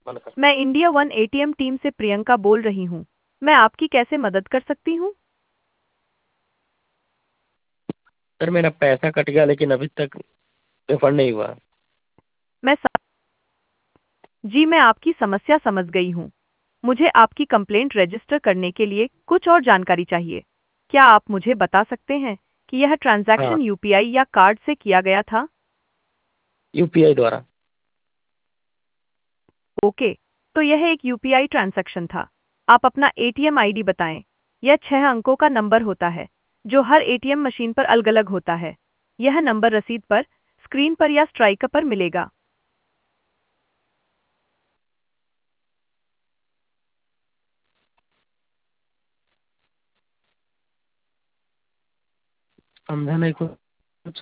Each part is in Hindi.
मन कर। मैं इंडिया वन एटीएम टीम से प्रियंका बोल रही हूँ। मैं आपकी कैसे मदद कर सकती हूँ? सर मेरा पैसा कट गया लेकिन अभी तक रिफंड नहीं हुआ। मैं स... जी, मैं आपकी समस्या समझ गई हूँ। मुझे आपकी कंप्लेंट रजिस्टर करने के लिए कुछ और जानकारी चाहिए। क्या आप मुझे बता सकते हैं कि यह हाँ। ट्रांजैक्शन यूपीआई या कार्ड से किया गया था? यूपीआई द्वारा। ओके, तो यह एक यूपीआई ट्रांजैक्शन था। आप अपना एटीएम आईडी बताएं। यह 6 अंकों का नंबर होता है, जो हर एटीएम मशीन पर अलग-अलग होता है। यह नंबर रसीद पर, स्क्रीन पर या स्ट्राइकर पर मिलेगा। समझा नहीं कुछ।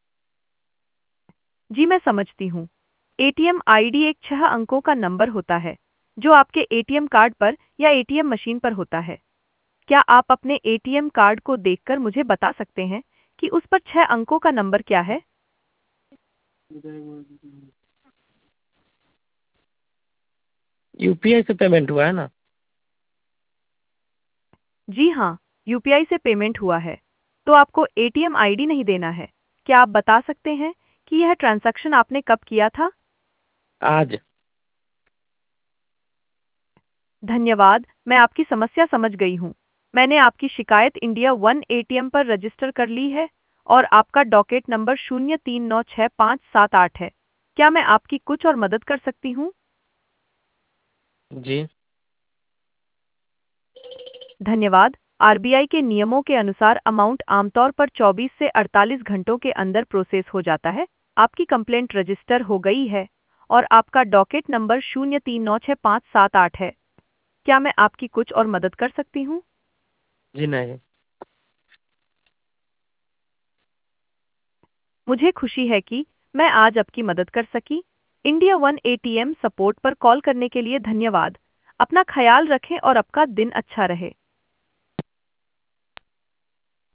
जी, मैं समझती हूँ। एटीएम आईडी एक 6 अंकों का नंबर होता है, जो आपके एटीएम कार्ड पर या एटीएम मशीन पर होता है। क्या आप अपने एटीएम कार्ड को देखकर मुझे बता सकते हैं कि उस पर 6 अंकों का नंबर क्या है? यूपीआई से पेमेंट हुआ है ना। जी हाँ, यूपीआई से पेमेंट हुआ है, तो आपको एटीएम आईडी नहीं देना है। क्या आप बता सकते हैं कि यह ट्रांजैक्शन आपने कब किया था? आज। धन्यवाद, मैं आपकी समस्या समझ गई हूँ। मैंने आपकी शिकायत इंडिया वन एटीएम पर रजिस्टर कर ली है और आपका डॉकेट नंबर 039657 है। क्या मैं आपकी कुछ और मदद कर सकती हूँ? जी। धन्यवाद। आरबीआई के नियमों के अनुसार अमाउंट आमतौर पर 24 से 48 घंटों के अंदर प्रोसेस हो जाता है। आपकी कंप्लेंट रजिस्टर हो गई है और आपका डॉकेट नंबर 039657 है। क्या मैं आपकी कुछ और मदद कर सकती हूँ? जी नहीं। मुझे खुशी है कि मैं आज आपकी मदद कर सकी। इंडिया वन एटीएम सपोर्ट पर कॉल करने के लिए धन्यवाद। अपना ख्याल रखें और आपका दिन अच्छा रहे।